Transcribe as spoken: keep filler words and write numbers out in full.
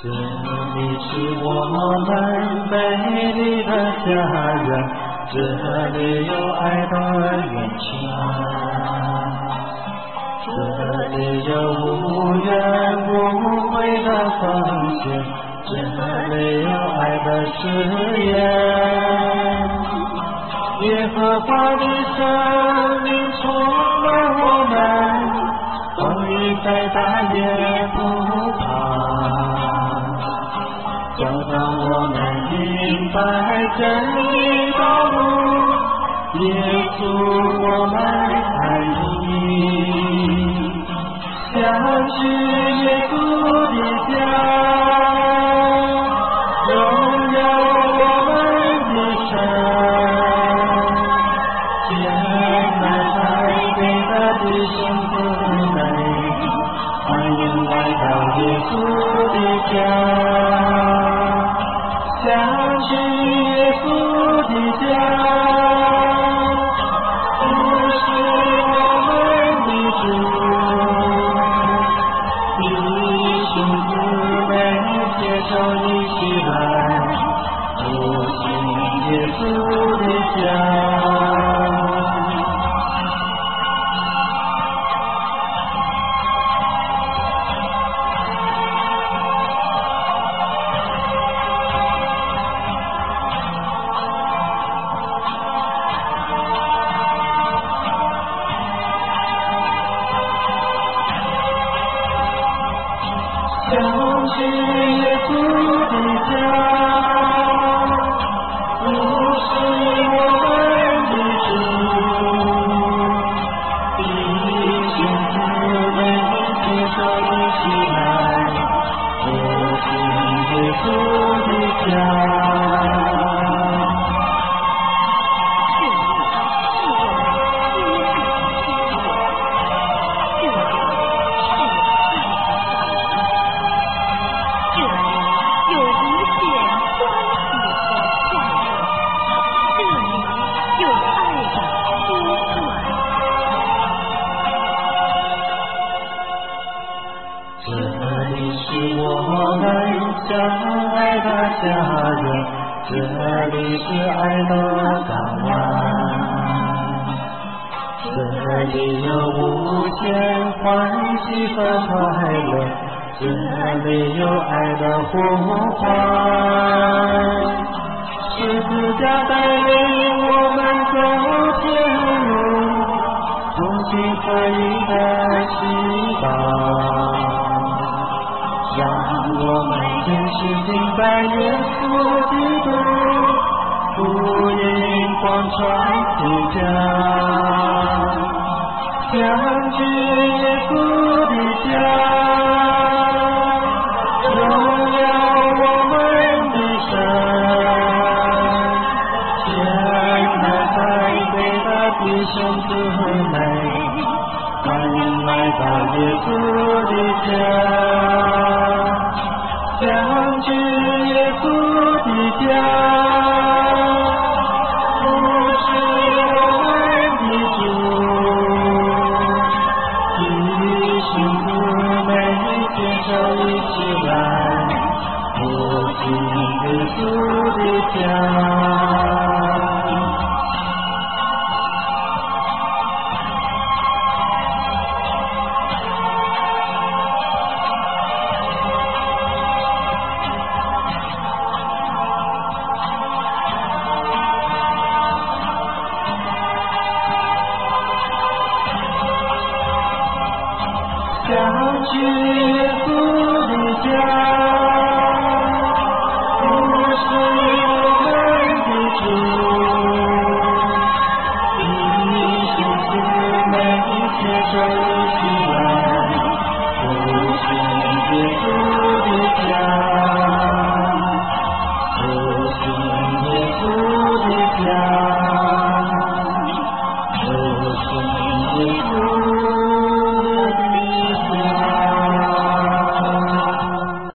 这里是我们美丽的家园，这里有爱的源泉，这里有无怨无悔的奉献，这里有爱的誓言。耶和华的生命充满我们，风雨再大也不怕，教导我们明白真理道路。耶稣，我们爱你，想去耶稣的家，荣耀我们的神，天南海北的弟兄姊妹，欢迎来到耶稣的家，想去耶稣的家。想去耶稣的家，不是我们的主，弟兄姊妹接受一起来，走进耶稣的家。这里是我们相爱的家园，这里是爱的港湾，这里有无限欢喜和快乐，这里有爱的呼唤。十字架带领我们走天路，同心合一的祈祷，让我们真实敬拜耶稣基督，福音光传天下，相聚耶稣的家，荣耀我们的神，天南海北的弟兄姊妹，欢迎来到耶稣的家，相聚耶稣的家，不是我们的主，弟兄姊妹接受一起来，走进耶稣的家。想去耶稣的家，不是我们的主，弟兄姊妹接受一起来，走进耶稣的家，走进耶稣的家，走进